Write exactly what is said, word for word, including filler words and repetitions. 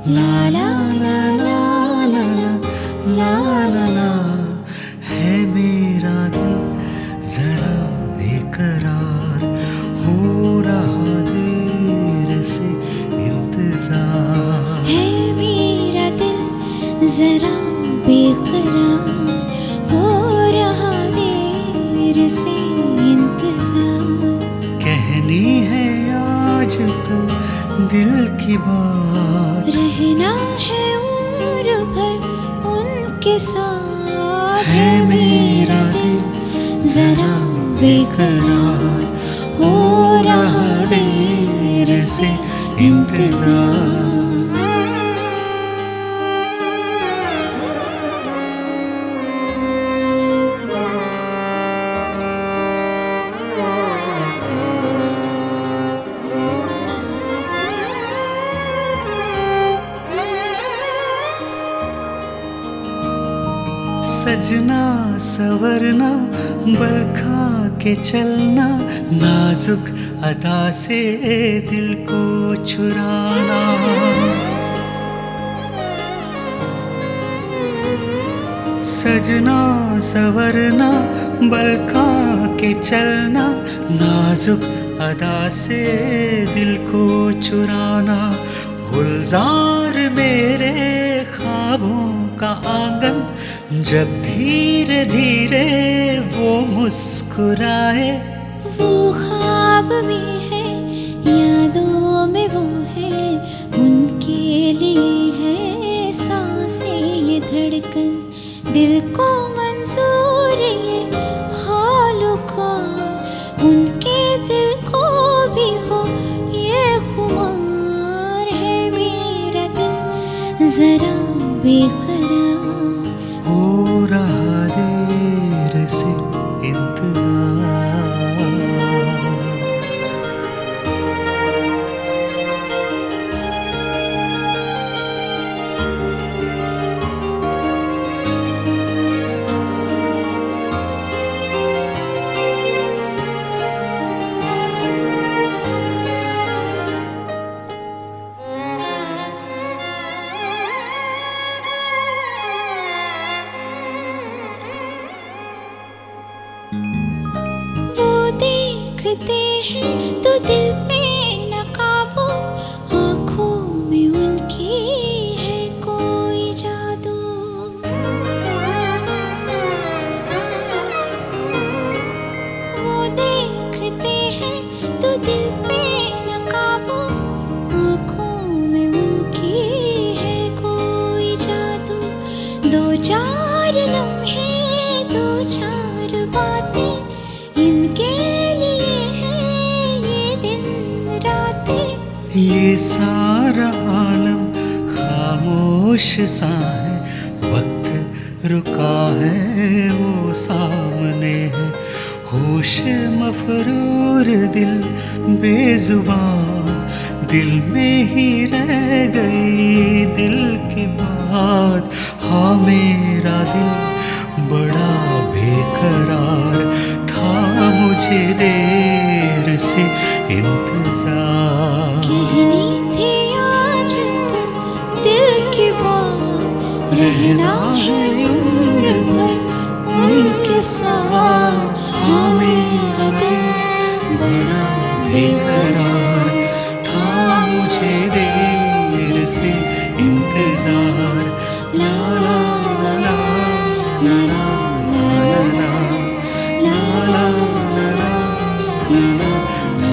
ला ला ला ला ला ला ला ला ला है मेरा दिल जरा बेकरार, हो रहा देर से इंतजार। है मेरा दिल जरा बेकरार, हो रहा देर से इंतजार। कहनी है आज तो दिल की बात, रहना है उम्र भर उनके साथ। है मेरा दिल जरा बेकरार, हो रहा देर से इंतजार। सजना सवरना बल खा के चलना, नाजुक अदा से दिल को चुराना। सजना सवरना बल खा के चलना, नाजुक अदा से दिल को चुराना। गुलजार मेरे ख्वाबों का आंगन, जब धीरे धीरे वो मुस्कुराए। वो ख्वाब में है, यादों में वो है, उनके लिए है सांसें ये धड़कन। दिल को मंजूर ये हालों का, उनके दिल को भी हो ये खुमार। है मेरा दिल जरा बेकरार, हो रहा देर से इंतजार। देखते हैं तो दिल पे न काबू, आँखों में उनकी है कोई जादू। वो देखते हैं तो दिल पे न काबू, आँखों में उनकी है कोई जादू। दो चार लम्हे दो चार बातें, इनके ये सारा आलम खामोश सा है, वक्त रुका है वो सामने है। होश मफरूर दिल बेजुबान, दिल में ही रह गई दिल की बात। हाँ मेरा दिल बड़ा बेकरार था, मुझे देर से इंतजार। कहनी थी आज तो दिल की बात, रहना है उम्र भर उनके साथ। हाँ मेरा दिल बड़ा बेकरार था, मुझे देर से इंतजार। ला ला ला ला ला ला ला ला ला ला ला ला ला ला ला।